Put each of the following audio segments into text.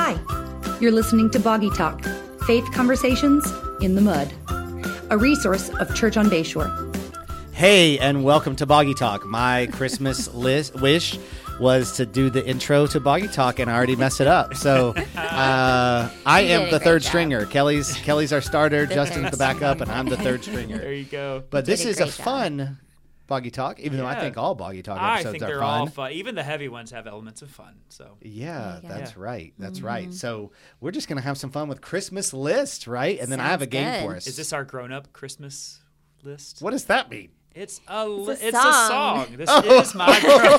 Hi, you're listening to Boggy Talk, Faith Conversations in the Mud, a resource of Church on Bayshore. Hey, and welcome to Boggy Talk. My Christmas wish was to do the intro to Boggy Talk, and I already messed it up. So I am the third stringer. Kelly's our starter, Justin's the backup, and I'm the third stringer. There you go. But this is a fun Boggy Talk, even though I think all Boggy Talk episodes are fun. I think they're all fun. Even the heavy ones have elements of fun. So yeah, that's right. That's right. So we're just going to have some fun with Christmas list, right? And then I have a game for us. Is this our grown-up Christmas list? What does that mean? It's a song. This is my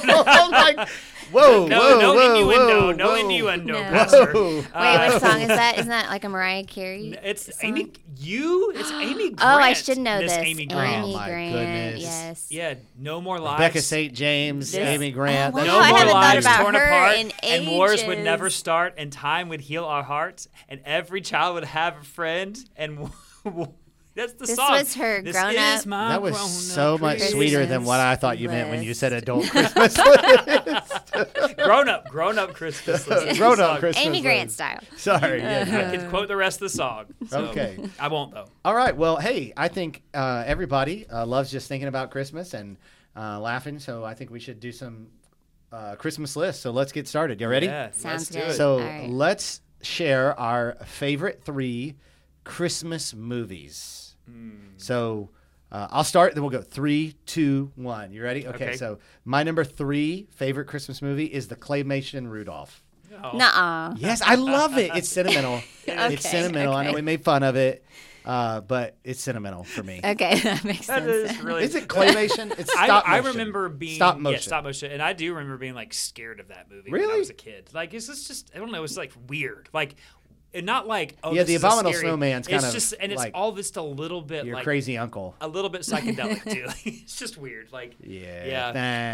Whoa, no innuendo, Pastor. Wait, which song is that? Isn't that like a Mariah Carey? It's Amy. It's Amy Grant. Oh, I should know Miss this. Amy Grant. Oh my goodness. Yes. Yeah. No more lives. Rebecca St. James, Amy Grant. wow. No I more haven't thought lives about torn her apart, in and wars would ages. never start, and time would heal our hearts, and every child would have a friend, and that's the This song. was her This grown-up- is my That was grown-up so much Christmas sweeter than what I thought you meant when you list. said adult Christmas list. grown-up Christmas list. Grown-up Christmas Amy Grant list. style. Sorry. I Yeah. can quote the rest of the song. So Okay. I won't, though. All right. Well, hey, I think everybody loves just thinking about Christmas and laughing. So I think we should do some Christmas lists. So let's get started. You ready? Yeah, Sounds let's do good. it. So All right. let's share our favorite 3 Christmas movies. So I'll start, then we'll go 3, 2, 1. You ready? Okay. So my number 3 favorite Christmas movie is the claymation Rudolph. Oh. Nuh-uh. Yes, I love it. It's sentimental. Okay, It's sentimental. I know okay. we made fun of it, but it's sentimental for me. Okay, that makes That sense. is really. Is it claymation? It's stop I motion. remember being stop motion. Yeah, stop motion, and I do remember being like scared of that movie when Really? I was a kid. Like, it's just I don't know. It's like weird. Like, and not like Yeah, this the is a Abominable scary- Snowman's kind It's of just and it's like all just a little bit Your like crazy uncle. a little bit psychedelic too. Like, it's just weird. Like Yeah.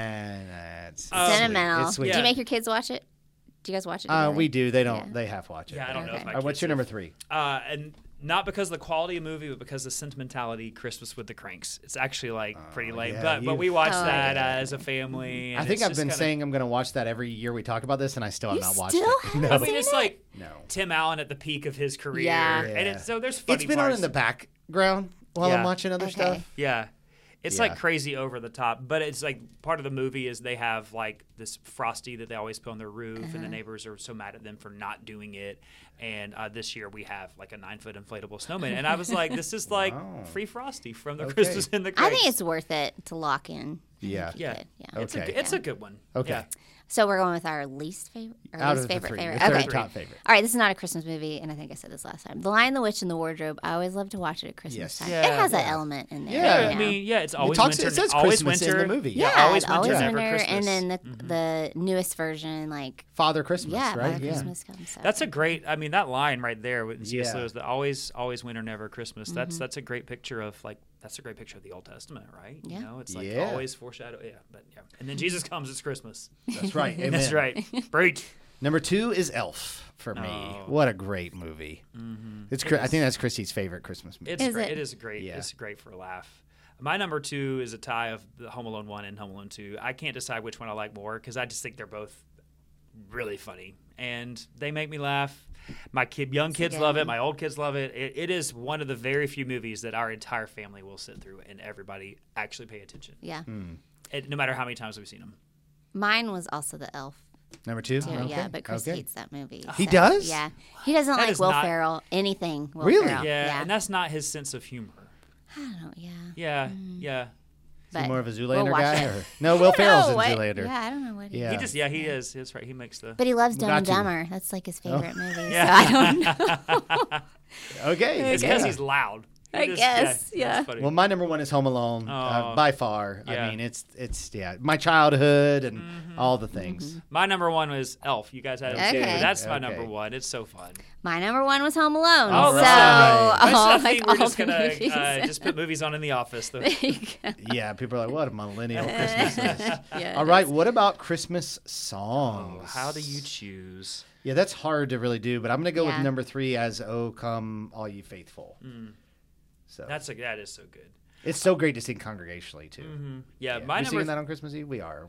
That's Sentimental. It's sweet. Do Yeah. you make your kids watch it? Do you guys watch it together? We do. They don't. Yeah. They half watch it. yeah, I don't know if Okay. my All right, what's kids your have- number 3? And not because of the quality of the movie, but because of the sentimentality. Christmas with the Cranks. It's actually like pretty lame, yeah, but we watched Oh, that yeah. as a family. And I think it's I've just been kinda- saying I'm going to watch that every year we talk about this, and I still have You not watched still it. haven't No. I mean, it's like No. Tim Allen at the peak of his career. Yeah. And it's, so there's funny It's been on parts. in the background while Yeah. I'm watching other Okay. stuff. Yeah. It's Yeah. like crazy over the top, but it's like part of the movie is they have like this Frosty that they always put on their roof, and the neighbors are so mad at them for not doing it. And this year we have like a 9-foot inflatable snowman, and I was like, "This is like Wow. free Frosty from the Okay. Christmas in the I Cranks." think it's worth it to lock in. Yeah. yeah, Yeah. It's Okay. it's a good one. Okay. Yeah. So we're going with our least favorite. Out least of the favorite 3, favorite. your Okay. third top favorite. All right, this is not a Christmas movie, and I think I said this last time. The Lion, the Witch, and the Wardrobe. I always love to watch it at Christmas Yes. time. Yeah. It has an Yeah. element in there. Yeah. you I know? mean, yeah, it's always talks- winter. it says always Christmas in winter the movie. Yeah, Yeah, always it's winter, always never winter, Christmas. and then the newest version, like Father Christmas, yeah, right? Father Christmas comes. So. That's a great. I mean, that line right there with C.S. Yeah. Lewis, the always winter, never Christmas. Mm-hmm. That's a great picture of like that's a great picture of the Old Testament, right? Yeah. You know, it's like Yeah. always foreshadow. Yeah, but yeah, and then Jesus comes. It's Christmas. That's right. Amen. That's right. Great. Number 2 is Elf for me. Oh. What a great movie. It's. I think that's Christy's favorite Christmas movie. It's Is great. it? It is great. Yeah. It's great for a laugh. My number 2 is a tie of the Home Alone 1 and Home Alone 2. I can't decide which one I like more because I just think they're both really funny and they make me laugh. My young kids love it. My old kids love it. It is one of the very few movies that our entire family will sit through and everybody actually pay attention. yeah. No matter how many times we've seen them. Mine was also the Elf. Number 2. Too, Okay. yeah, but Chris Okay. hates that movie. He so, does? Yeah, he doesn't That like is Will not- Ferrell. Anything. Will Really? Ferrell. Yeah, and that's not his sense of humor. I don't know. Yeah. Yeah, yeah. Is he But more of a we'll Zoolander watch guy? it. Or? No, Will Ferrell's in No, what? Zoolander. Yeah, I don't know what. Yeah. He is. That's right. He makes the. But he loves Dumb and Got you. Dumber. That's like his favorite movie. Yeah. So I don't know. Okay. It's because yeah. he's loud. He I guess, that's yeah. funny. Well, my number 1 is Home Alone Oh. by far. Yeah. I mean, it's my childhood and Mm-hmm. all the things. My number 1 was Elf. You guys had it too. Okay. That's my Okay. number 1. It's so fun. My number 1 was Home Alone. All so right. That's all, nothing. like, We're all just the gonna movies. just put movies on in the office. Though. Yeah, people are like, what a millennial Christmas list. Yeah, All right, what about Christmas songs? How do you choose? Yeah, that's hard to really do, but I'm going to go with Yeah. number 3 as "Oh Come All You Faithful." So That is so good. it's so great to sing congregationally too. Yeah, Yeah. my We're number singing that on Christmas Eve. We are, aren't we?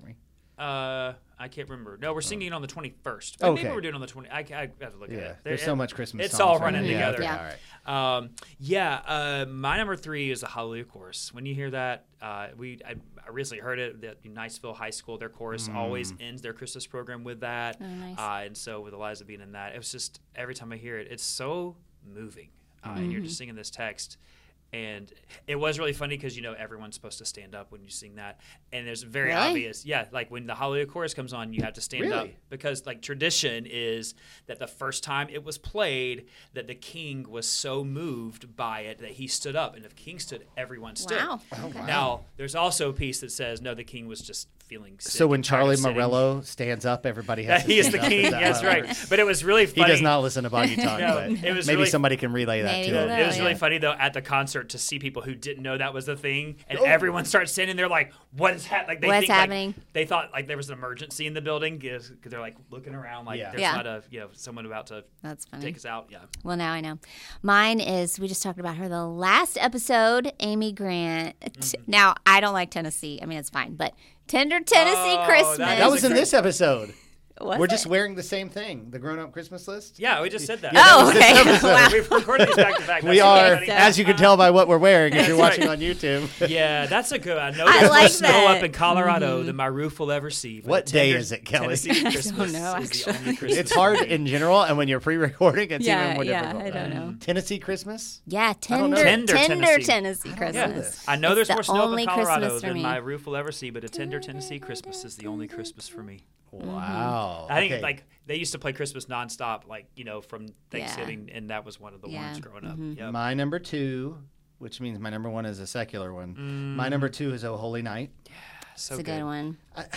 I can't remember. No, we're singing it on the 21st. Okay. Maybe we're doing it on the 20th. I have to look at it. There's so much Christmas It's songs all right running now. together. All right. My number 3 is the Hallelujah chorus. When you hear that, I recently heard it. The Niceville High School, their chorus always ends their Christmas program with that. Oh, nice. And so with Eliza being in that, it was just every time I hear it, it's so moving. And you're just singing this text. And it was really funny because, everyone's supposed to stand up when you sing that. And there's very obvious. Yeah, like when the Hallelujah chorus comes on, you have to stand up. Because, tradition is that the first time it was played, that the king was so moved by it that he stood up. And if the king stood, everyone stood. Wow. Okay. Now, there's also a piece that says, no, the king was just feeling sick. So when and tired of Charlie sitting. Morello stands up, everybody has to He is the stand up. king. Is that That's how it right. works? But it was really He funny. does not listen to Boggy Talk, No, but it was maybe really- somebody can relay that Maybe to him. they'll- It was really yeah. funny though at the concert to see people who didn't know that was the thing, and everyone starts standing there like, "What is happening?" Like, they What's think, like, happening? they thought like there was an emergency in the building because they're like looking around like there's Yeah. not a someone about to That's funny. take us out. Yeah. Well, now I know. Mine is, we just talked about her the last episode, Amy Grant. Now, I don't like Tennessee. I mean, it's fine, but Tender Tennessee Oh, Christmas. That was in this episode. Was We're it? just wearing the same thing, the grown-up Christmas list. Yeah, we just said that. Oh, okay. Wow. We've recorded these back to back. We That's are, funny. as you can tell by what we're wearing if you're That's watching right. on YouTube. Yeah, that's a good. I know I there's like more snow that. up in Colorado than my roof will ever see. but What day Tender is it, Kelly? Tennessee Christmas know, is the actually. only Christmas. It's hard in general, and when you're pre-recording, it's even more difficult. I don't know. Tennessee Christmas? Yeah, don't know. tender Tender Tennessee know Christmas. this. I know It's there's the more snow up only in Colorado Christmas for than me. my roof will ever see, but a tender Tennessee Christmas is the only Christmas for me. Wow. I think Okay. like they used to play Christmas nonstop, like from Thanksgiving, and that was one of the ones growing up. Yep. My number 2, which means my number 1 is a secular one. My number 2 is O Holy Night. So It's a good one.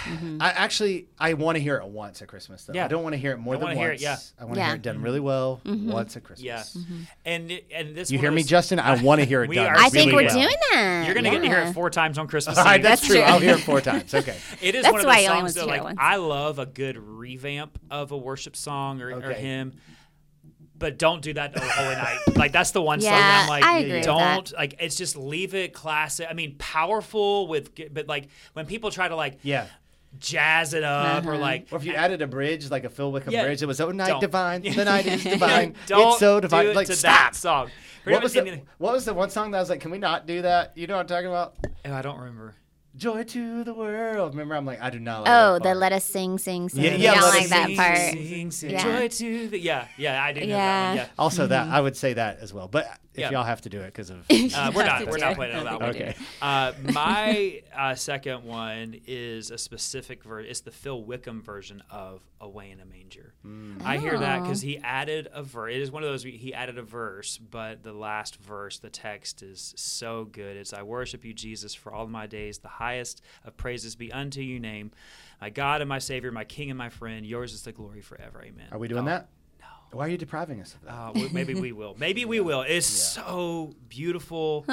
I want to hear it once at Christmas, though. Yeah. I don't want to hear it more I than wanna once. hear it, yeah. I want to Yeah. hear it done really well once at Christmas. Yeah, and this You one hear of me, those- Justin? I want to hear it We done. are I think really we're well. doing that. You're gonna get to hear Yeah. it 4 times on Christmas All right, Eve. that's That's true. true. I'll hear it 4 times. Okay. It is That's one of why those I only songs want to that hear it like once. I love a good revamp of a worship song or Okay. hymn. But don't do that to Holy Night. Like that's the one song Yeah, that I'm like, I agree with don't that. like. It's just leave it classic. I mean, powerful but like when people try to like Yeah. jazz it up or like Or if you added a bridge, like a Phil Wickham Yeah. bridge, it was, "Oh, night Don't. divine, the night is divine, don't it's so divine." do it Like, to stop. that song. What was the one song that I was like, "Can we not do that?" You know what I'm talking about? Oh, I don't remember. Joy to the world. Remember, I'm like, I do not like Oh, that the part. let us sing, sing, sing. Yeah, You yeah, don't let like us that sing, part. Sing, Yeah. joy to the yeah, I do know that Yeah. one. Yeah. Also, that I would say that as well. But if Yeah. y'all have to do it because of We're have not. to We're do not it. playing on that I one. think Okay. My second one is a specific version. It's the Phil Wickham version of "Away in a Manger." I hear that because he added a verse. It is one of those he added a verse, but the last verse, the text is so good. It's "I worship you, Jesus, for all my days. The highest of praises be unto you name, my God and my Savior, my King and my friend. Yours is the glory forever. Amen." Are we doing that? No. Why are you depriving us of that? Maybe we will. Maybe we will. It's so beautiful.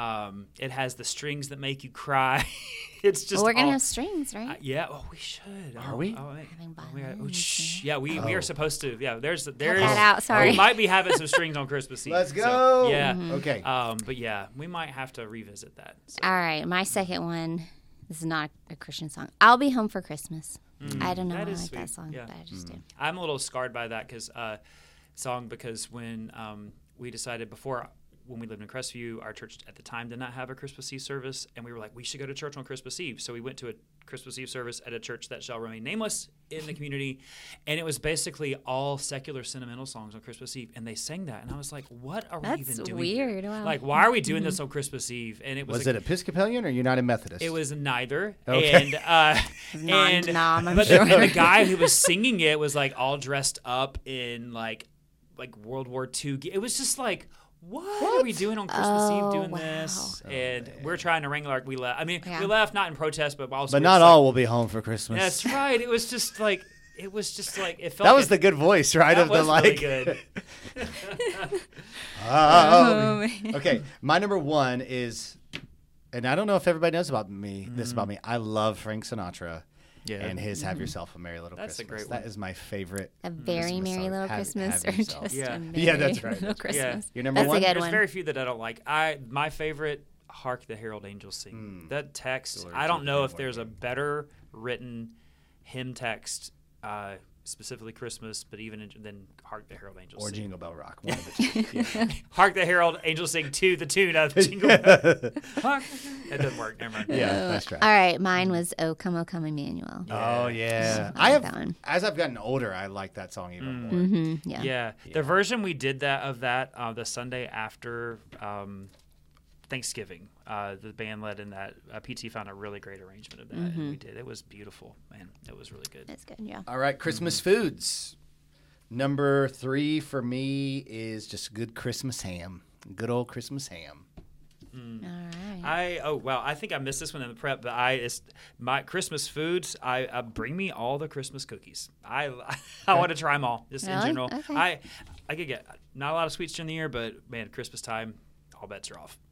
It has the strings that make you cry. It's just. Well, we're gonna all- have strings, right? yeah. Oh, we should. Are we? Having We are, violins, shh. Yeah, we are supposed to. Yeah, there's. that out, sorry. We might be having some strings on Christmas Eve. Let's so, go. yeah. Okay. But yeah, we might have to revisit that. So. All right, my second one. This is not a Christian song. "I'll Be Home for Christmas." I don't know That why I is like that sweet. song, Yeah. but I just do. I'm a little scarred by that song because when we decided when we lived in Crestview, our church at the time did not have a Christmas Eve service, and we were like, we should go to church on Christmas Eve. So we went to a Christmas Eve service at a church that shall remain nameless in the community, and it was basically all secular sentimental songs on Christmas Eve, and they sang that, and I was like, what are we That's even doing? weird. here? Wow. Like, why are we doing this on Christmas Eve? And it was Was it Episcopalian or United Methodist? it was neither, Okay. Non-denom, I'm but sure. and the guy who was singing it was like all dressed up in like World War II. It was just like, what are we doing on Christmas Eve doing wow. this? And we're trying to wrangle we left. I mean, Yeah. we left not in protest, but also But we're not just all will be home for Christmas. Like, that's right. It was just like it felt. That was good. the good voice, right? That Of the was like. really good. Okay, my number 1 is, and I don't know if everybody knows about me. This Mm-hmm. about me. I love Frank Sinatra. Yeah. And his "Have Yourself a Merry Little That's a Christmas." great one. That is my favorite. A very Christmas merry song. little Have Christmas, or yourself. just Yeah. a merry Yeah, that's right, little that's right. Christmas. Your number That's one? a good There's one. very few that I don't like. My favorite, "Hark the Herald Angels Sing." That text, Glory I to don't the know King, if there's a better written hymn text, specifically Christmas, but even then Hark the Herald Angels Or Sing. Jingle Bell Rock. One of the two. Yeah. Hark the Herald Angels Sing to the tune of Jingle Bell. Hark. That doesn't work. Never mind. Yeah, nice try. All right, mine was "O Come, O Come, Emmanuel." Oh yeah, I like that one. As I've gotten older, I like that song even more. Mm-hmm. Yeah. Yeah. The version we did the Sunday after Thanksgiving, the band led in that. PT found a really great arrangement of that, and we did. It was beautiful, man. It was really good. That's good. Yeah. All right, Christmas foods. Number 3 for me is just good Christmas ham. Good old Christmas ham. All right. I think I missed this one in the prep, but my Christmas foods. I bring me all the Christmas cookies. I want to try them all. Just in Really? general, Okay. I could get not a lot of sweets during the year, but man, Christmas time, all bets are off.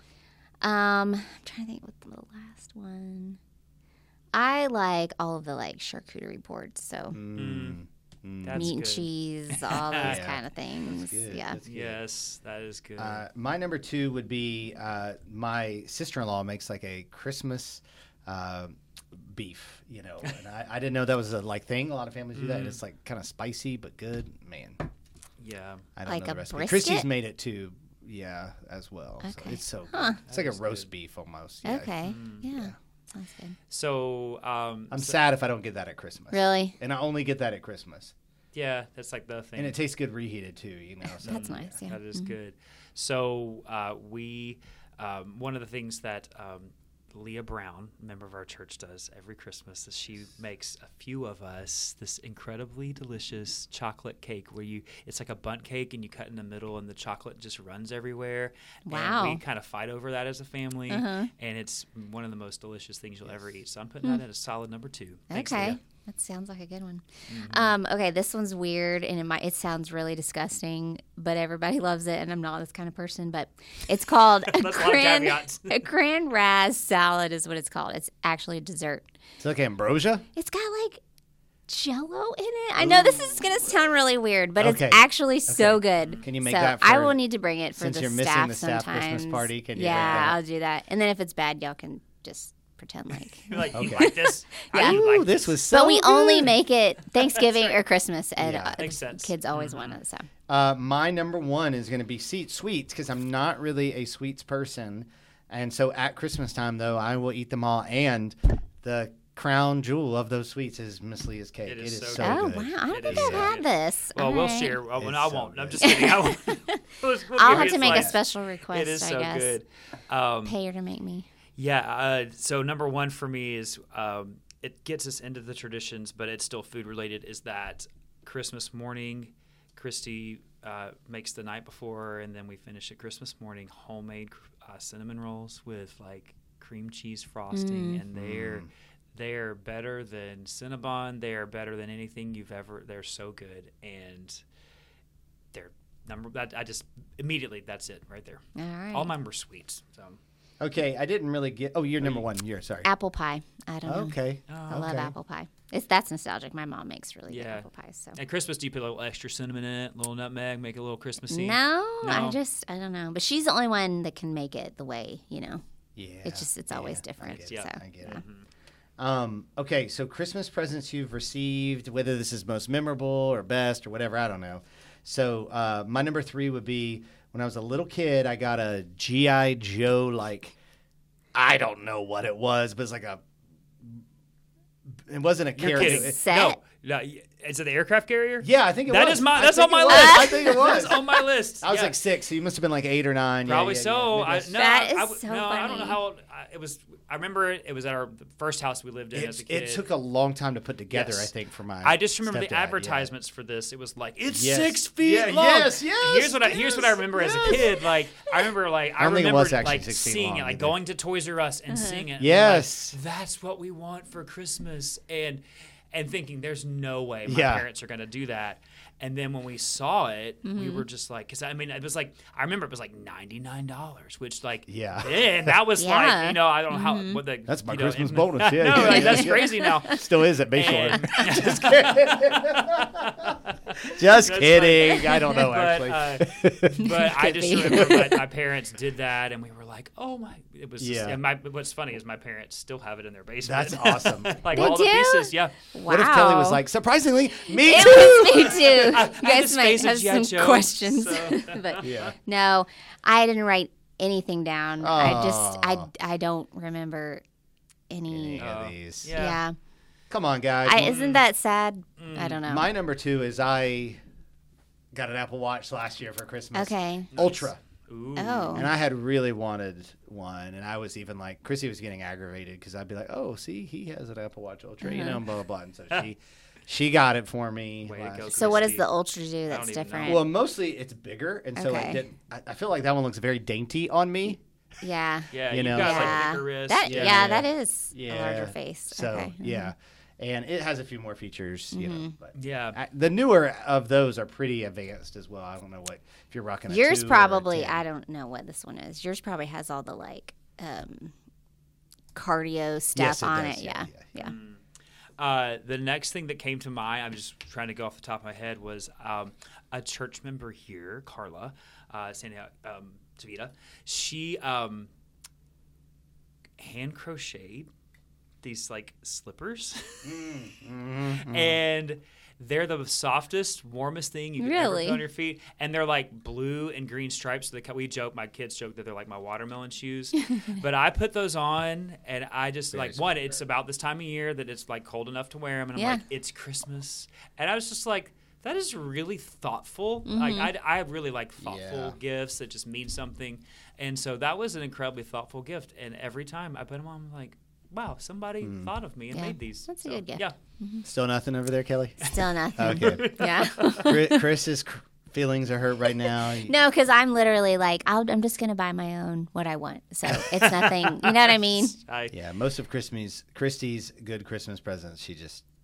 I'm trying to think what the last one. I like all of the charcuterie boards, so That's meat and good. cheese, all those Yeah. kind of things. Good. Yeah. That's good. Yes, that is good. My number 2 would be my sister-in-law makes like a Christmas beef, and I didn't know that was a thing. A lot of families do that, and it's like kind of spicy but good. Man, yeah. I don't Like know the a recipe. brisket? Christy's made it too, as well. So Okay. it's so good. It's like a is roast good. beef almost. Yeah. Okay. Yeah. Sounds good. So I'm sad if I don't get that at Christmas. Really? And I only get that at Christmas. yeah, that's like the thing. And it tastes good reheated too, So That's nice. Yeah. That is good. So we, one of the things that Leah Brown, a member of our church, does every Christmas is she makes a few of us this incredibly delicious chocolate cake where it's like a bundt cake and you cut in the middle and the chocolate just runs everywhere. Wow. And we kind of fight over that as a family, and it's one of the most delicious things you'll ever eat. So I'm putting that at a solid number 2. Thanks, Okay. Leah. That sounds like a good one. Okay, this one's weird and it sounds really disgusting, but everybody loves it, and I'm not this kind of person. But it's called That's a lot of caveats. a Grand Raz salad is what it's called. It's actually a dessert. It's like ambrosia. It's got Jell-O in it. I know this is going to sound really weird, but Okay. it's actually so good. Can you make so that I for- will need to bring it for since the you're missing staff the staff sometimes. Christmas party, can you yeah, make that? I'll do that. And then if it's bad, y'all can just pretend like. You're like, you Okay. like this? Yeah. I do Ooh, like this was so But we only good. make it Thanksgiving or Christmas, and Yeah. Makes sense. kids always want it. So My number 1 is going to be sweets because I'm not really a sweets person. And so at Christmas time, though, I will eat them all. And the crown jewel of those sweets is Miss Leah's cake. It It is is so so oh good. wow, I don't It think is I've so had good. this. Well, All we'll right. share. Well, It's I so won't. I'm good. just kidding. I won't. We'll I'll give have you to make a slice. special request. It is so I guess. good. Pay her to make me. Yeah. So number 1 for me is it gets us into the traditions, but it's still food related. Is that Christmas morning, Christy makes the night before, and then we finish at Christmas morning homemade cinnamon rolls with cream cheese frosting, and they're better than Cinnabon. They are better than anything you've ever. They're so good, and they're I just immediately that's it right there. All right. All mine were sweets. So. Okay, I didn't really get. Oh, you're number 1. You're sorry. Apple pie. I don't know. Okay. I love Okay. apple pie. That's nostalgic. My mom makes really good Yeah. apple pies. So At Christmas, do you put a little extra cinnamon in it, a little nutmeg, make it a little Christmassy? no, No? I don't know. But she's the only one that can make it the way Yeah. it's always different. I get Yeah. it. So, I get yeah. it. Okay, so Christmas presents you've received, whether this is most memorable or best or whatever, I don't know. So my number 3 would be when I was a little kid, I got a G.I. Joe, I don't know what it was, but it's it wasn't a You're character. kidding. Set. No, is it the aircraft carrier? Yeah, I think it That was. is my. I That's think on my it was. list. I think it was. That's on my list. I was Yeah. 6, so you must have been 8 or 9. Yeah, Probably yeah, so. yeah. I, Maybe no, That is I, so no, I don't know funny. how old it was. I remember it was at our first house we lived in as a kid. It took a long time to put together, Yes. I think, for my I just remember stepdad, the yeah. advertisements for this. It was like it's Yes. 6 feet Yeah, long. yes, Here's what I yes, remember as a yes. kid. I remember don't think it was actually 6 feet seeing long it, either. going to Toys R Us and seeing it. and Yes. being like, that's what we want for Christmas, and thinking there's no way my Yeah. parents are going to do that. And then when we saw it, we were just like, because I mean, it was like, I remember it was like $99, which Yeah. and that was Yeah. like, I don't know how what the That's my you know, Christmas and- bonus, yeah, no, yeah, that's yeah. crazy now. Still is at Bayshore. And- Just That's kidding. I don't know, But, actually. but I just be. remember my parents did that, and we were like, "Oh my!" It was. Yeah. And what's funny is my parents still have it in their basement. That's awesome. Like They all the do? pieces. Yeah. Wow. What if Kelly was like, surprisingly, me It too? was me too. I You had guys this might face of have G.I. some Joe, questions. so- But Yeah. no, I didn't write anything down. Aw. I don't remember any. Any of these. Yeah. Yeah. Come on, guys. Isn't that sad? I don't know. My number 2 is I got an Apple Watch last year for Christmas. Okay. Ultra. Ooh. Oh. And I had really wanted one, and I was even like, Chrissy was getting aggravated because I'd be like, "Oh, see, he has an Apple Watch Ultra, you know, blah blah blah." And so she got it for me. Way to go, last- So what does Christy. the Ultra do that's don't even know. different? Well, mostly it's bigger, and so Okay. I feel like that one looks very dainty on me. Yeah. Yeah. You You know, got so- like thicker wrists. That Yeah. yeah, that is a Yeah. larger face. So okay. yeah, and it has a few more features, you know. But Yeah. the newer of those are pretty advanced as well. I don't know what if you're rocking. A Yours 2 or a probably 10. I don't know what this one is. Yours probably has all the like cardio stuff Yes, it on does. it. Yeah, Yeah. The next thing that came to mind, I'm just trying to go off the top of my head, was a church member here, Carla, Sandy Tavita. She hand crocheted these like slippers, and they're the softest, warmest thing you can ever Really? put on your feet. And they're like blue and green stripes. So we joke, my kids joke that they're like my watermelon shoes. But I put those on, and I just like one. It's about this time of year that it's like cold enough to wear them, and I'm Yeah. like, it's Christmas, and I was just like, that is really thoughtful. Like I really like thoughtful gifts that just mean something, and so that was an incredibly thoughtful gift. And every time I put them on, I'm like, wow, somebody thought of me and Yeah. made these. That's a So, good gift. Yeah. Still nothing over there, Kelly. Still nothing. Okay. Yeah. Chris's feelings are hurt right now. No, because I'm literally like, I'm just gonna buy my own what I want. So it's nothing. You know what I mean? Yeah, most of Christy's good Christmas presents, she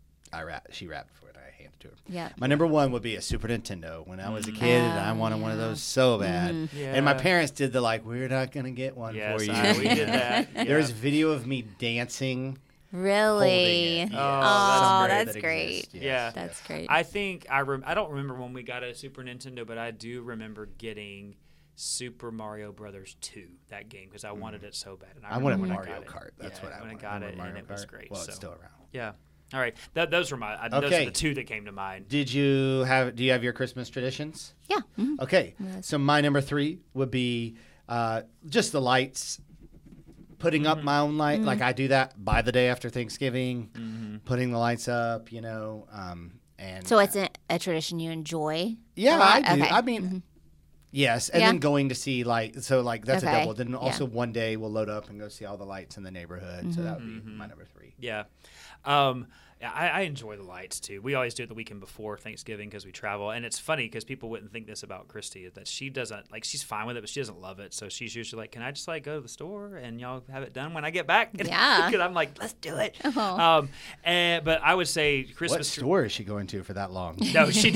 wrapped for it. I handed to her. Yeah. My number 1 would be a Super Nintendo. When I was a kid, I wanted one of those so bad. And my Yeah. parents did the like, we're not gonna get one Yes, for you. we did that. Yeah. There's video of me dancing. Really? Holding it. Oh, that's that great. exists, yes. Yeah. That's great. I think I don't remember when we got a Super Nintendo, but I do remember getting Super Mario Brothers 2, that game, because I wanted it so bad. And I wanted remember when I Mario got it. Kart. That's Yeah, what I when wanted. I got I it, wanted and Mario it was Kart. great. Well, so. it's still around. Yeah. All right. Those were those are Okay. the 2 that came to mind. Do you have your Christmas traditions? yeah. Okay, so my number 3 would be just the lights. Putting up my own light, like I do that by the day after Thanksgiving, putting the lights up, you know, and So it's a tradition you enjoy? yeah, a lot? I do. Okay. I mean, yes, and Yeah. then going to see like that's a Okay. double. Then also Yeah. one day we'll load up and go see all the lights in the neighborhood. So that would be my number 3. Yeah. Yeah, I enjoy the lights too. We always do it the weekend before Thanksgiving because we travel, and it's funny because people wouldn't think this about Christy, that she doesn't like. She's fine with it, but she doesn't love it. So she's usually like, "Can I just like go to the store and y'all have it done when I get back?" Yeah. Because I'm like, "Let's do it." Oh. But I would say What Christmas. store is she going to for that long? No, she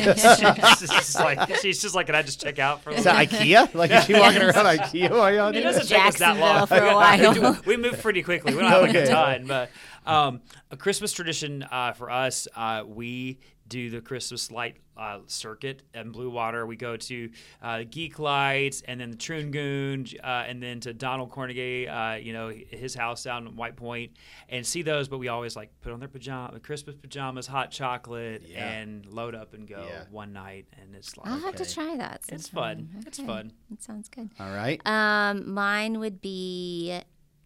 does. She's just like, "Can I just check out for a Is little?" that IKEA? Like is she walking around IKEA while y'all do It that? doesn't take us that long. Jacksonville for a while. We move pretty quickly. We don't have like a Okay. ton, but a Christmas tradition for us, we do the Christmas light circuit in Blue Water. We go to Geek Lights and then the Troongoon and then to Donald Cornegay, his house down in White Point, and see those. But we always like put on their Christmas pajamas, hot chocolate, Yeah. and load up and go Yeah. one night. And it's like I'll have to try that. it's sometime. fun. It's Okay. fun. That sounds good. All right. Mine would be.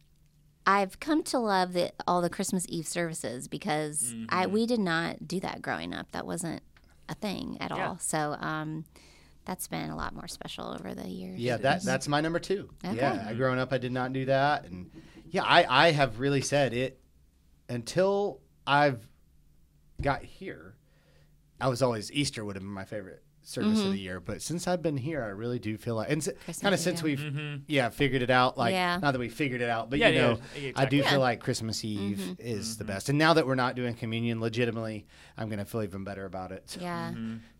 I've come to love all the Christmas Eve services because we did not do that growing up. That wasn't a thing at Yeah. all. So that's been a lot more special over the years. Yeah, that's my number 2. Okay. Yeah, growing up, I did not do that, and yeah, I have really said it until I've got here. I was always Easter would have been my favorite service of the year, but since I've been here, I really do feel like, and kind of since we've figured it out, like Yeah. not that we figured it out, but Yeah, you know, yeah, I do exactly. feel like Christmas Eve is the best, and now that we're not doing communion legitimately, I'm gonna feel even better about it. So, Yeah.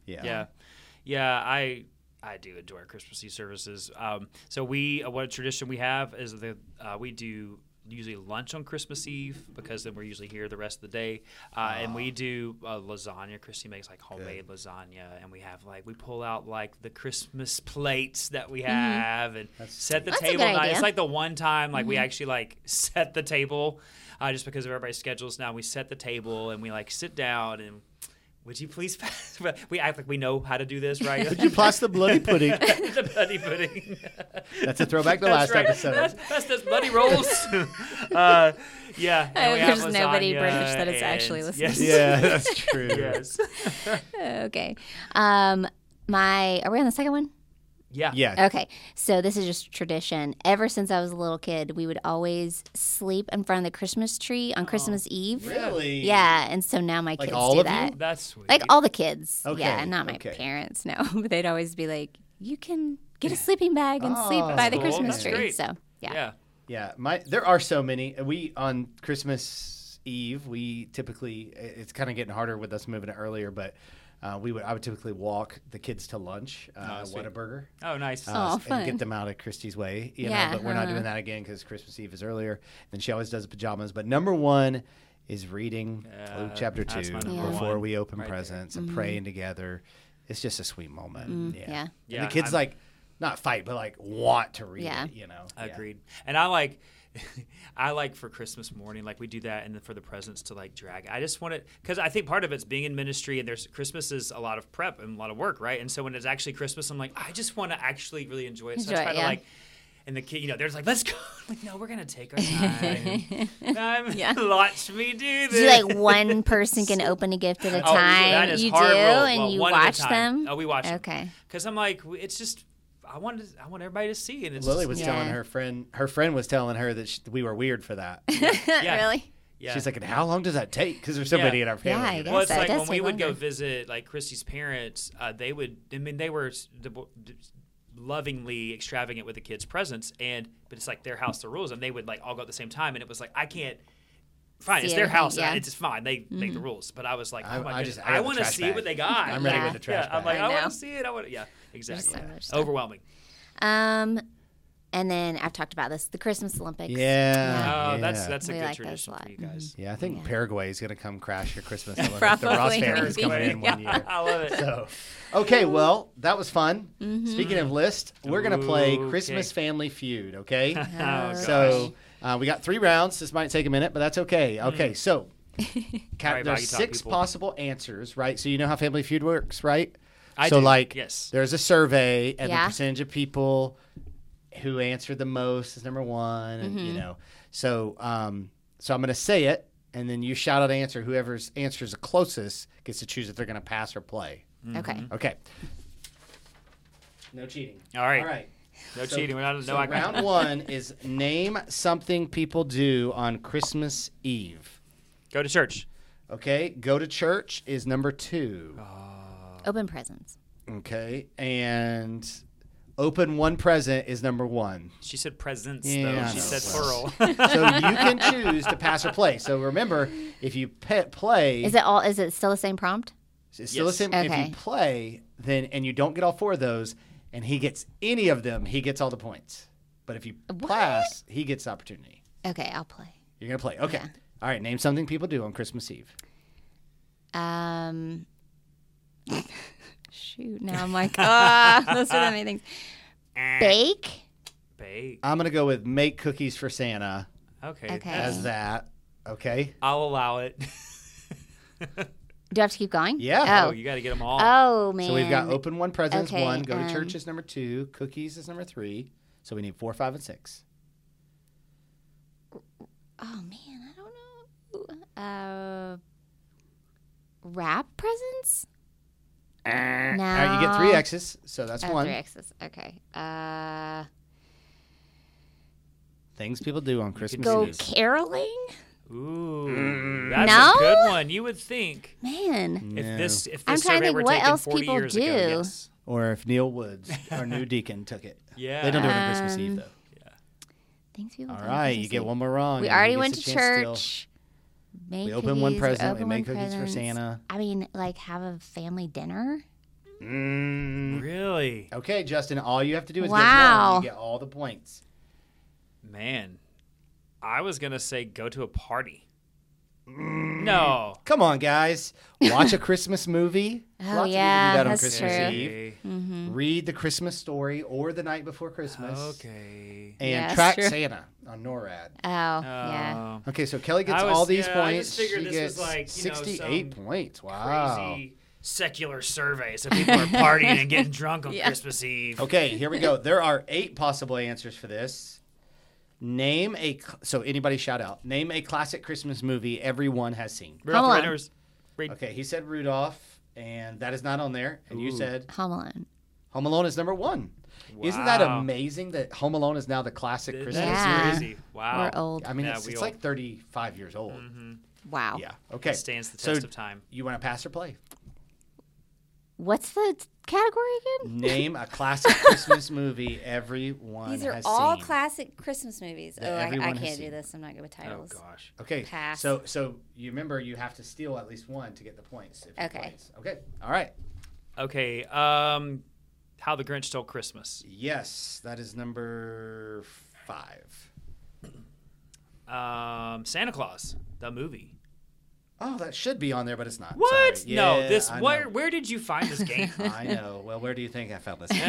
Yeah. I do enjoy our Christmas Eve services. So what a tradition we have is we do usually lunch on Christmas Eve because then we're usually here the rest of the day. And we do lasagna. Christy makes like homemade lasagna, and we have we pull out like the Christmas plates that we have and set the table. It's like the one time we actually set the table just because of everybody's schedules now. We set the table and we sit down and. Would you please pass? We act like we know how to do this, right? Would you pass the bloody pudding? The bloody pudding. That's a throwback to last episode. That's those bloody rolls. Yeah. There's nobody British that is actually listening. Yes. Yeah, that's true. Yes. Okay. Are we on the second one? Yeah. Yeah. Okay, so this is just tradition. Ever since I was a little kid, we would always sleep in front of the Christmas tree on Christmas Eve. Really? Yeah, and so now my kids all do of that. you? That's sweet. Like all the kids. Okay, Yeah, not my okay. parents, no. But they'd always be like, you can get a sleeping bag and sleep by the cool. Christmas That's tree. great. So, yeah. Yeah, there are so many. We on Christmas Eve, we typically it's kind of getting harder with us moving it earlier, but I would typically walk the kids to lunch at sweet. Whataburger. Oh, nice. fun. And get them out of Christy's way, Yeah, but we're not doing that again because Christmas Eve is earlier. Then she always does pajamas. But number one is reading Luke chapter 2 that's my number before one we open right presents and praying together. It's just a sweet moment. Yeah. And the kids not fight, but want to read Yeah. it, Agreed. And I like for Christmas morning, we do that, and then for the presents to drag. I just want it because I think part of it's being in ministry, and Christmas is a lot of prep and a lot of work, right? And so when it's actually Christmas, I'm I just want to actually really enjoy it. So I try to and the kid, they're let's go. No, we're gonna take our time. Watch me do this. Do you one person can open a gift at a time? That is you hard do, rule. and you one at a watch time. them. Oh, we watch them. Okay. Because I'm it's just. I want everybody to see, and it's Lily was Yeah. telling her friend was telling her that we were weird for that. Yeah. Really? Yeah. She's like, and how long does that take? Because there's so many in our family. Yeah, I guess. Well, it's so. It like does when we take would go longer. visit Christy's parents, they were lovingly extravagant with the kids' presents, but it's their house, the rules, and they would all go at the same time, and it was I can't. Fine, it's See their everything, house. yeah. It's just fine. They make the rules, but I was oh my I goodness, got I the want to trash see bag. what they got. I'm ready Yeah. with the trash I'm bag. I want know. to see it. Exactly. so much stuff. Overwhelming. And then I've talked about this, the Christmas Olympics. Yeah. Oh, that's a We good like those tradition a lot. for you guys. Yeah, I think Paraguay is going to come crash your Christmas. Olympics. Probably, The Ross family is maybe. coming in one year. I love it. So, okay, well, that was fun. Speaking of list, we're going to play Okay. Christmas Family Feud, okay? Oh, gosh. So, we got 3 rounds. This might take a minute, but that's okay. Okay, so Sorry, there's Boggy Talk 6 people. possible answers, right? So you know how Family Feud works, right? I so, do, yes. there's a survey, and the Yeah. percentage of people who answered the most is number 1, and So, so I'm going to say it, and then you shout out an answer. Whoever's answers the closest gets to choose if they're going to pass or play. Okay. Okay. No cheating. All right. All right. No cheating. We're not, So no, round 1 is name something people do on Christmas Eve. Go to church. Okay. Go to church is number 2. Open presents. Okay. And open one present is number 1. She said presents, Yeah, though. I She know. said plural. So you can choose to pass or play. So remember, if you play, Is it still the same prompt? it's still the Yes. same. If Okay. you play, then and you don't get all 4 of those, and he gets any of them, he gets all the points. But if you pass, he gets the opportunity. Okay, I'll play. You're gonna play. Okay. Yeah. All right. Name something people do on Christmas Eve. Shoot, now I'm those are the many things. Bake? Bake. I'm gonna go with make cookies for Santa Okay. Okay. as that. Okay. I'll allow it. Do I have to keep going? Yeah. Oh, you got to get them all. Oh, man. So we've got open one presents Okay, 1. Go to church is number 2. Cookies is number 3. So we need 4, 5, and 6. Oh, man, I don't know. Wrap presents? No. All right. You get 3 X's. So that's 1. 3 X's. Okay. Things people do on Christmas Go Eve. caroling? Ooh, that's No? a good one. You would think Man. No. if this I'm trying to survey think were what taken else 40 people years do. ago, yes. Or if Neil Woods, our new deacon, took it. Yeah. They don't do it on Christmas Eve, though. Things people All do on right. Christmas You get Eve. one more wrong. We and he already gets went a to chance still. church. Make We open one cookies, present. We open make one cookies for presents. Santa. I mean, have a family dinner? Really? Okay, Justin. All you have to do is Wow. get 1. You get all the points. Man. I was gonna say go to a party. No. Come on, guys. Watch a Christmas movie. Oh, Lots of people yeah, do that on that's Christmas true. Eve. Read The Christmas Story or The Night Before Christmas. Okay. And Yeah, Track that's true. Santa on NORAD. Oh, yeah. Okay, so Kelly gets I was- all these yeah, I points. just figured She this gets was like, 68 some points. Wow. Crazy secular survey, so people are partying and getting drunk on Yeah. Christmas Eve. Okay, here we go. There are 8 possible answers for this. Name a so anybody shout out. Name a classic Christmas movie everyone has seen. Rudolph Home the Alone. Red-Nosed Reindeer. Okay, he said Rudolph, and that is not on there. And you said Home Alone. Home Alone is number 1. Isn't that Wow. amazing that Home Alone is now the classic That Christmas is Yeah. movie? crazy. Wow. We're old. I mean, Yeah, it's we like 35 years old. Wow. Yeah. Okay. It stands the So test of time. You want to pass or play? What's the category again? Name a classic Christmas movie everyone These are has all seen. classic Christmas movies. That Oh, I everyone has can't do seen. this. I'm not good with Oh titles. gosh. Okay. Pass. So you remember you have to steal at least one to get the points. If you Okay. plays. Okay. All right. Okay. How the Grinch Stole Christmas. Yes, that is number 5. Santa Claus, the movie. Oh, that should be on there, but it's not. What? Sorry. No. Yeah, This. I Where? know. Where did you find this game? I know. Well, where do you think I found this?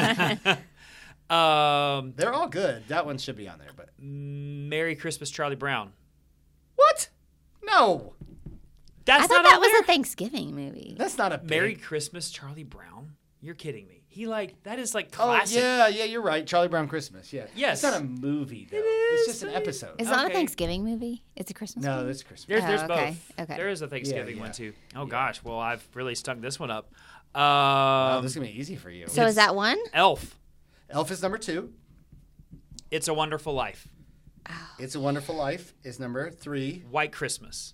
They're all good. That one should be on there, but Merry Christmas, Charlie Brown. what? No, That's I thought not that on was there? a Thanksgiving movie. that's not a big... Merry Christmas, Charlie Brown. You're kidding me. That is like Oh classic. yeah, you're right. Charlie Brown Christmas. Yeah. Yes. It's not a movie though. It It's is. just an episode. Is it not a Okay. Thanksgiving movie? It's a Christmas No, movie? that's Christmas. There's Oh, both. okay, okay. There is a Thanksgiving Yeah, one yeah. too. Oh Yeah. gosh. Well, I've really stunk this one up. Wow, this is gonna be easy for you. So is that one? Elf. Elf is number 2. It's a Wonderful Life. It's a Wonderful Life is number 3. White Christmas.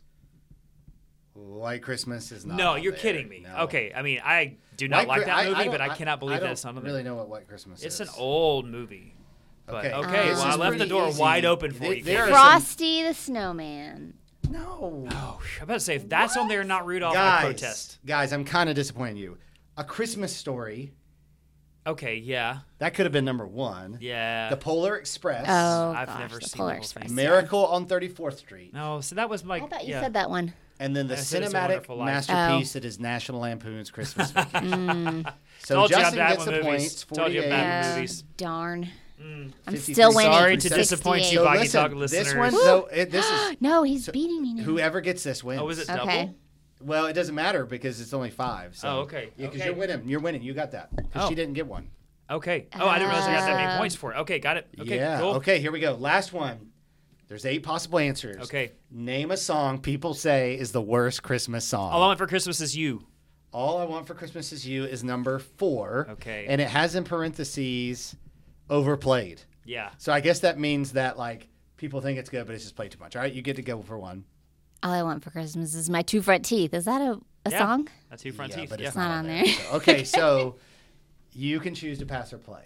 White Christmas is not. No, on you're there. kidding me. No. Okay, I mean, I do not like that movie, but I cannot believe that it's not on really there. know what White Christmas It's is. an old movie. But Okay. okay, This well, I is left the pretty door easy. wide open for you. There are Katie. some- Frosty the Snowman. No. Oh, I'm about to say, if that's on there, not Rudolph, I protest. Guys, I'm kind of disappointing you. A Christmas Story. Okay, yeah. That could have been number 1. Yeah. The Polar Express. Oh, I've gosh, never the seen Polar the whole Express. thing. Miracle on 34th Street. No, so that was like. I thought you yeah. said that one. And then the I said It's a cinematic Wonderful Life. masterpiece that is National Lampoon's Christmas Vacation. So Told you I'm Justin bad gets with the movies. points. Told you I'm 48. bad with Oh, movies. darn. 53. I'm still winning. Sorry to disappoint you, 68. Boggy listen, Dog listeners. This one, though, this is No, he's beating me now. whoever gets this wins. Oh, is it Okay. double? Well, it doesn't matter because it's only 5. So. Oh, okay. Yeah, because Okay. you're winning. You're winning. You got that. Because Oh. she didn't get one. Okay. Oh, I didn't realize I got that many points for it. Okay, got it. Okay, yeah. cool. Okay, here we go. Last one. There's 8 possible answers. Okay. Name a song people say is the worst Christmas song. All I Want for Christmas Is You. All I Want for Christmas Is You is number 4. Okay. And it has in parentheses overplayed. Yeah. So I guess that means that like people think it's good, but it's just played too much. All right, you get to go for one. All I Want for Christmas is My Two Front Teeth. Is that a Yeah. song? That's Two Front Yeah, Teeth. but Yeah. it's not on there. So, okay, so you can choose to pass or play.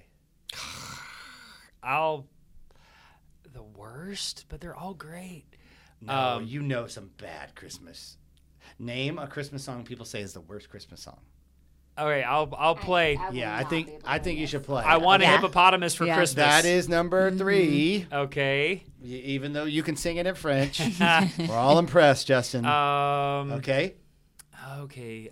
The worst, but they're all great. No, you know some bad Christmas. Name a Christmas song people say is the worst Christmas song. All right, I'll play. Yeah, I think you should play. I want a Yeah. hippopotamus for Yeah. Christmas. That is number 3. Okay. Even though you can sing it in French, we're all impressed, Justin. Okay. Okay.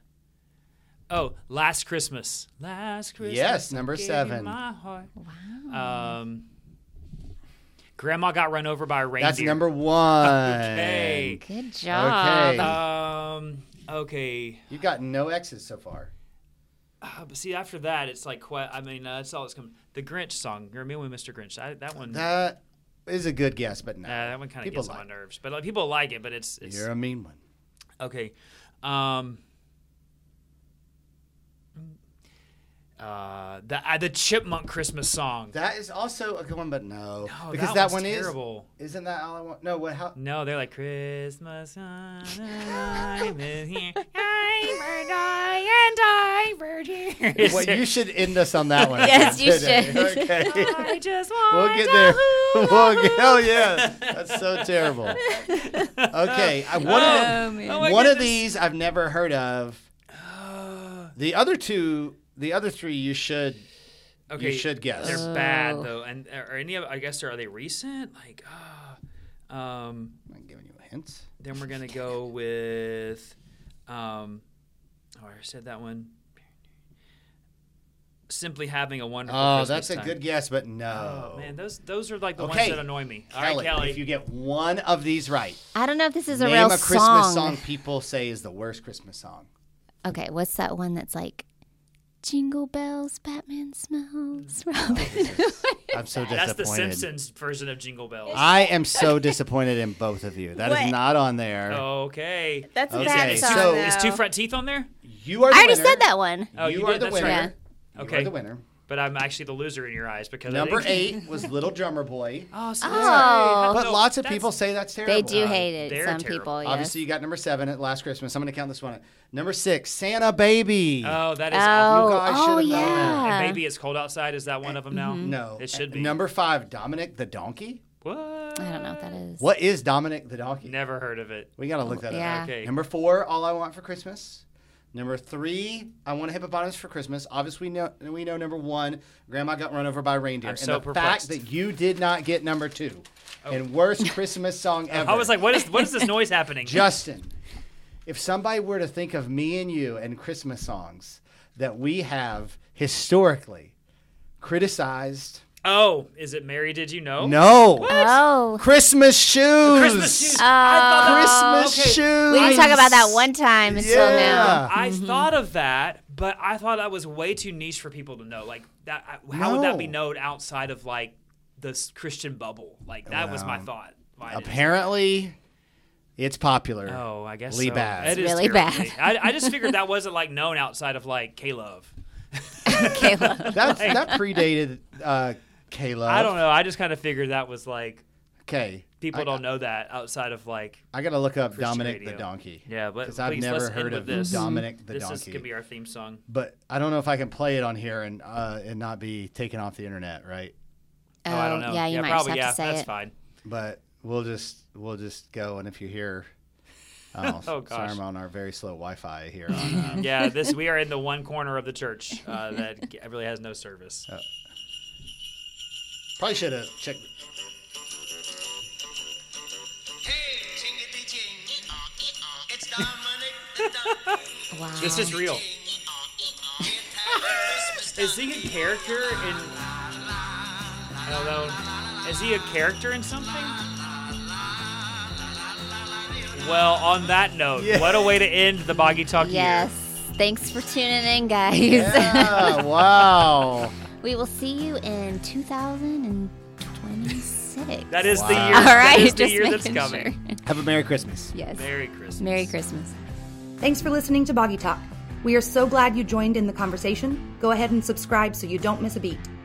Last Christmas. Last Christmas. Yes, number I gave you 7. my heart. Wow. Grandma got run over by a reindeer. That's number 1. Okay. Good job. Okay. Okay. You got no X's so far. But see, after that, it's like that's all that's coming. The Grinch song, "You're Me with Mr. Grinch." That one. That is a good guess, but no. that one kind of People gets on my like nerves. But people like it. But it's You're a mean one. okay. The Chipmunk Christmas song. That is also a good one, but no. No, because that that one's one terrible. Isn't that all I want? No, what? How? No, they're like Christmas time is here. I'm here. Well, you should end us on that one. Yes, you today. should. Okay. I just want We'll get there. Hell yeah. That's so terrible. Okay. One of these I've never heard of. The other 3 you should Okay, You should guess. They're bad though, and are any of? I guess are they recent? Like, I'm giving you a hint. then we're gonna go with, I said that one. Simply having a wonderful. Christmas That's a time. good guess, but no. Oh man, those are like the Okay. ones that annoy me. All right, Kelly. If you get one of these right, I don't know if this is a name real a Christmas song people say is the worst Christmas song. Okay, what's that one that's like, Jingle bells, Batman smells Robin. I'm so disappointed. That's the Simpsons version of Jingle Bells. I am so disappointed in both of you. That is What? not on there. Okay. That's a Okay, bad song, so- though. Is Two Front Teeth on there? You are the I already winner. said that one. Oh, you you are did? the That's winner. right. You Okay. are the winner. But I'm actually the loser in your eyes because Number I think... 8 was Little Drummer Boy. Oh, so Oh. But no, lots of that's- people say that's terrible. They do hate it. they're Some terrible. people, yes. Obviously, you got number 7 at Last Christmas. I'm going to count this one. Number 6, Santa Baby. Oh, that is Oh, awful. guys should've known that. yeah. And Maybe It's Cold Outside. Is that one of them now? No. It should be. Number 5, Dominic the Donkey. What? I don't know what that is. What is Dominic the Donkey? Never heard of it. We got to look that Yeah. up. Okay. Number 4, All I Want for Christmas. Number 3, I Want a Hippopotamus for Christmas. Obviously, we know number 1, Grandma Got Run Over by Reindeer. I'm and so the perplexed. fact that you did not get number 2, and worst Christmas song ever. I was like, what is this noise happening? Justin, if somebody were to think of me and you and Christmas songs that we have historically criticized. Oh, is it Mary Did You Know? No. Oh. Christmas shoes. Christmas shoes. I thought that- Christmas okay. shoes. We didn't talk about that one time until now. I thought of that, but I thought that was way too niche for people to know. Like that, how would that be known outside of like the Christian bubble? Like that was my thought. Why I didn't- Apparently, it's popular. Oh, I guess Really so. bad. It is Really terribly. bad. I just figured that wasn't like known outside of like K-Love. Caleb. That predated Caleb. I don't know. I just kind of figured that was like Okay. people don't know that outside of like. I got to look up Christian Dominic radio. the Donkey. Yeah, but Because I've please, never let's heard end of with this. Dominic the This Donkey. could be our theme song. But I don't know if I can play it on here and not be taken off the internet, right? Oh, I don't know. Yeah, you might probably. just have to say that's it. fine. But we'll just go, and if you hear, Oh, sorry, gosh. I'm on our very slow Wi-Fi here. On, Yeah, we are in the one corner of the church that really has no service. probably should have checked. Wow. This is real. Is he a character in? I don't know. Is he a character in something? Well, on that note, what a way to end the Boggy Talk Yes. year. Thanks for tuning in, guys. Yeah, wow. We will see you in 2026. That is the Wow. year. All right, that is the just year that's making coming. sure. Have a Merry Christmas. Yes. Merry Christmas. Merry Christmas. Thanks for listening to Boggy Talk. We are so glad you joined in the conversation. Go ahead and subscribe so you don't miss a beat.